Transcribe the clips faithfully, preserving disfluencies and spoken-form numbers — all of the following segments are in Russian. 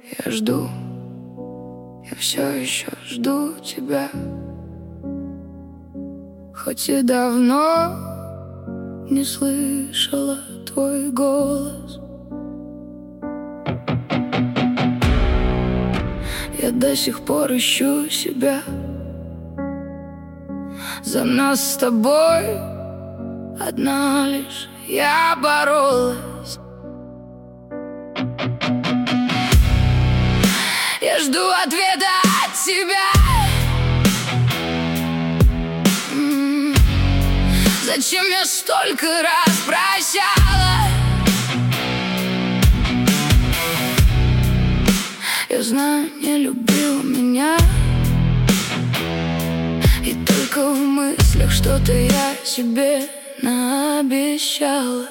Я жду, я все еще жду тебя, хоть и давно не слышала твой голос. Я до сих пор ищу себя. За нас с тобой одна лишь я боролась. Я жду ответа от тебя. М-м-м. Зачем я столько раз прощала? Я знаю, не любил меня, и только в мыслях что-то я себе наобещала.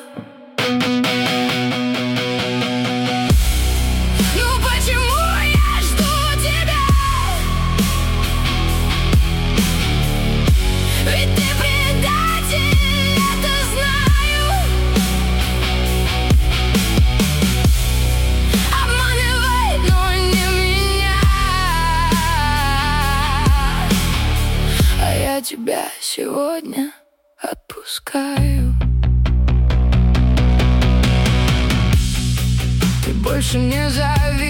Я тебя сегодня отпускаю. Ты больше не зови